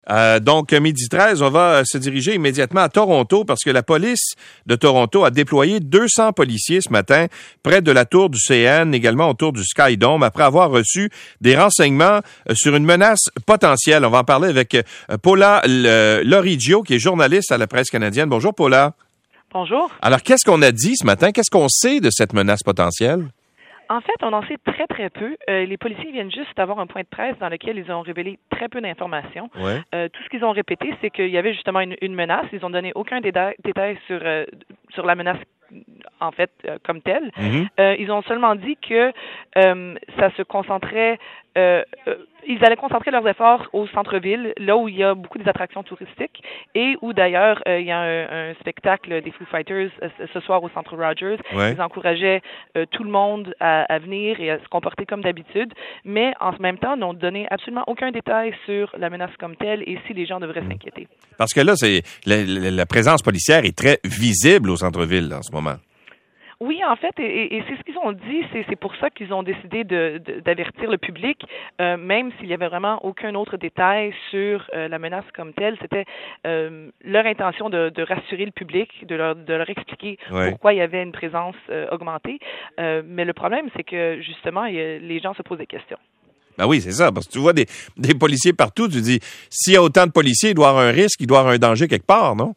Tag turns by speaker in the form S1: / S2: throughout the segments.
S1: Donc, 12h13, on va se diriger immédiatement à Toronto parce que la police de Toronto a déployé 200 policiers ce matin près de la tour du CN, également autour du Sky Dome, après avoir reçu des renseignements sur une menace potentielle. On va en parler avec Paula Loriggio, qui est journaliste à la Presse canadienne. Bonjour, Paula.
S2: Bonjour.
S1: Alors, qu'est-ce qu'on a dit ce matin? Qu'est-ce qu'on sait de cette menace potentielle?
S2: En fait, on en sait très, très peu. Les policiers viennent juste d'avoir un point de presse dans lequel ils ont révélé très peu d'informations.
S1: Ouais.
S2: Tout ce qu'ils ont répété, c'est qu'il y avait justement une menace. Ils ont donné aucun détail sur la menace en fait comme telle.
S1: Mm-hmm.
S2: Ils ont seulement dit que ça se concentrait... ils allaient concentrer leurs efforts au centre-ville, là où il y a beaucoup des attractions touristiques et où d'ailleurs il y a un spectacle des Foo Fighters ce soir au Centre Rogers.
S1: Ouais.
S2: Ils encourageaient tout le monde à venir et à se comporter comme d'habitude, mais en même temps n'ont donné absolument aucun détail sur la menace comme telle et si les gens devraient s'inquiéter.
S1: Parce que là, c'est la présence policière est très visible au centre-ville là, en ce moment.
S2: Oui, en fait, et c'est ce qu'ils ont dit, c'est pour ça qu'ils ont décidé d'avertir le public, même s'il y avait vraiment aucun autre détail sur la menace comme telle. C'était leur intention de rassurer le public, de leur expliquer pourquoi il y avait une présence augmentée. Mais le problème, c'est que justement, les gens se posent des questions.
S1: Ben oui, c'est ça, parce que tu vois des policiers partout, tu dis, s'il y a autant de policiers, il doit y avoir un risque, il doit y avoir un danger quelque part, non?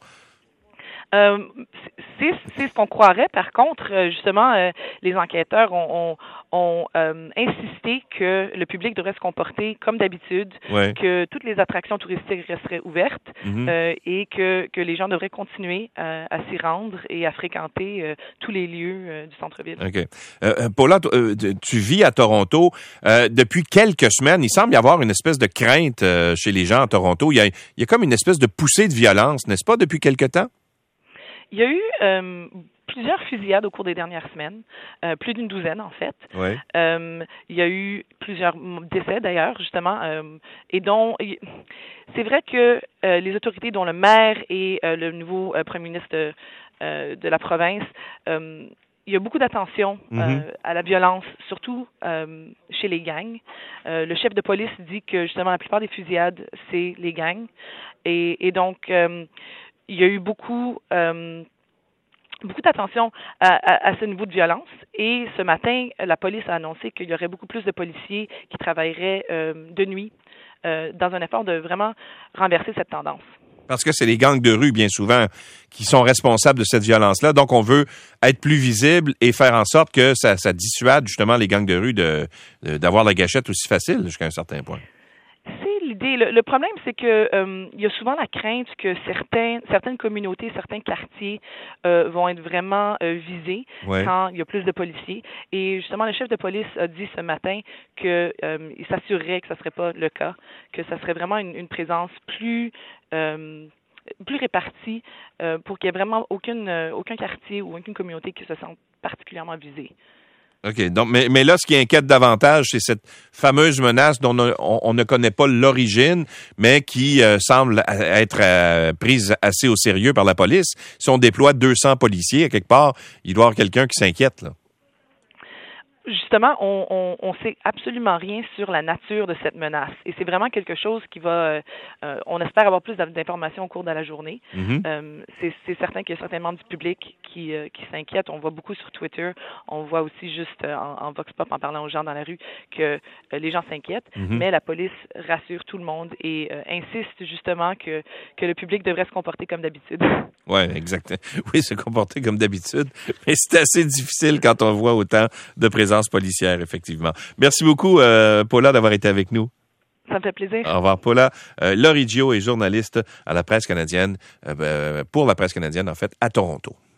S2: C'est ce qu'on croirait. Par contre, justement, les enquêteurs ont insisté que le public devrait se comporter comme d'habitude, que toutes les attractions touristiques resteraient ouvertes et que les gens devraient continuer à s'y rendre et à fréquenter tous les lieux du centre-ville.
S1: OK. Paula, tu vis à Toronto. Depuis quelques semaines, il semble y avoir une espèce de crainte chez les gens à Toronto. Il y a comme une espèce de poussée de violence, n'est-ce pas, depuis quelque temps?
S2: Il y a eu plusieurs fusillades au cours des dernières semaines, plus d'une douzaine en fait.
S1: Ouais.
S2: Il y a eu plusieurs décès d'ailleurs, justement, et dont c'est vrai que les autorités, dont le maire et le nouveau premier ministre de la province, il y a beaucoup d'attention à la violence, surtout chez les gangs. Le chef de police dit que justement la plupart des fusillades, c'est les gangs, et donc il y a eu beaucoup d'attention à ce niveau de violence. Et ce matin, la police a annoncé qu'il y aurait beaucoup plus de policiers qui travailleraient de nuit dans un effort de vraiment renverser cette tendance.
S1: Parce que c'est les gangs de rue, bien souvent, qui sont responsables de cette violence-là. Donc, on veut être plus visible et faire en sorte que ça dissuade justement les gangs de rue d'avoir la gâchette aussi facile jusqu'à un certain point.
S2: L'idée. Le problème, c'est que il y a souvent la crainte que certaines communautés, certains quartiers vont être vraiment visés quand il y a plus de policiers. Et justement, le chef de police a dit ce matin que il s'assurerait que ça serait pas le cas, que ça serait vraiment une présence plus répartie pour qu'il y ait vraiment aucun quartier ou aucune communauté qui se sente particulièrement visée.
S1: OK. Donc, mais là, ce qui inquiète davantage, c'est cette fameuse menace dont on ne connaît pas l'origine, mais qui semble être prise assez au sérieux par la police. Si on déploie 200 policiers à quelque part, il doit y avoir quelqu'un qui s'inquiète, là.
S2: Justement, on sait absolument rien sur la nature de cette menace. Et c'est vraiment quelque chose qui va... on espère avoir plus d'informations au cours de la journée. C'est certain qu'il y a certainement du public qui s'inquiète. On voit beaucoup sur Twitter. On voit aussi juste en Vox Pop, en parlant aux gens dans la rue, que les gens s'inquiètent. Mais la police rassure tout le monde et insiste justement que le public devrait se comporter comme d'habitude.
S1: Oui, exactement. Oui, se comporter comme d'habitude. Mais c'est assez difficile quand on voit autant de présence policière, effectivement. Merci beaucoup, Paula, d'avoir été avec nous.
S2: Ça me fait plaisir.
S1: Au revoir, Paula. Loriggio est journaliste à la Presse canadienne, pour la Presse canadienne, en fait, à Toronto.